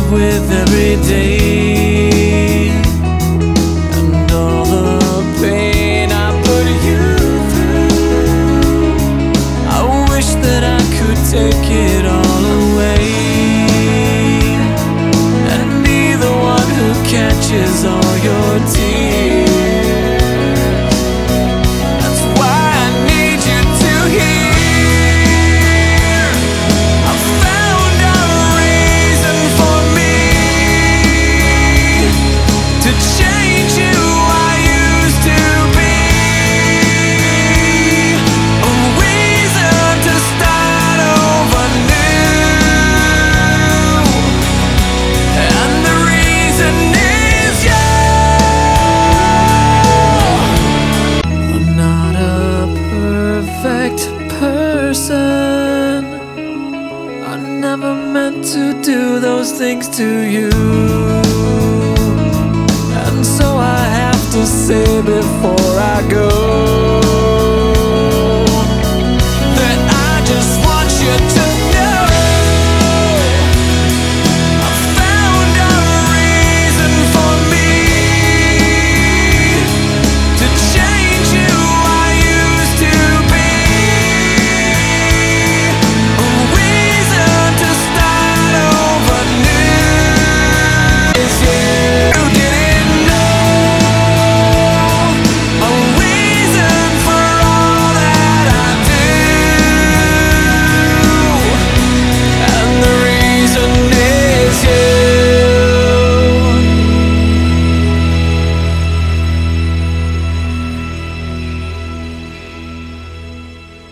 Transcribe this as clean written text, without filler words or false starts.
live with every day, and all the pain I put you through. I wish that I could take it all away and be the one who catches all your tears. That's why I need you to hear. I found a reason for me to change who I used to be, a reason to start over new, and the reason is you. I'm not a perfect person. I never meant to do those things to you, and so I have to say before I go,